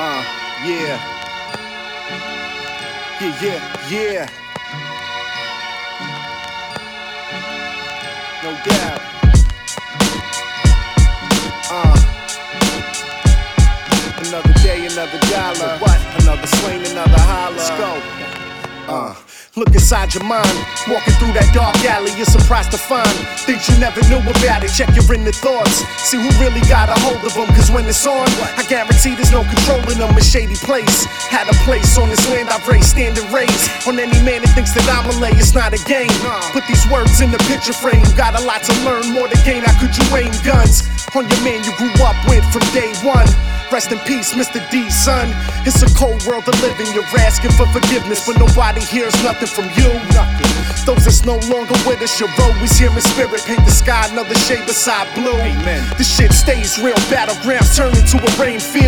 Yeah. Yeah. No doubt. Another day, another dollar. What? Another swing, another holler. Let's go. Look inside your mind, walking through that dark alley, you're surprised to find things you never knew about it. Check your inner thoughts, see who really got a hold of them. Cause when it's on, I guarantee there's no controlling them. A shady place, had a place on this land I've raised, standing raised on any man that thinks that I'm a lay. It's not a game, put these words in the picture frame. You got a lot to learn, more to gain. How could you aim guns on your man you grew up with from day one? Rest in peace, Mr. D, son. It's a cold world to live in. You're asking for forgiveness, but nobody hears nothing from you. Nothing. Those that's no longer with us, you're always here in spirit. Paint the sky another shade beside blue. Amen. This shit stays real. Battlegrounds turn into a rain field.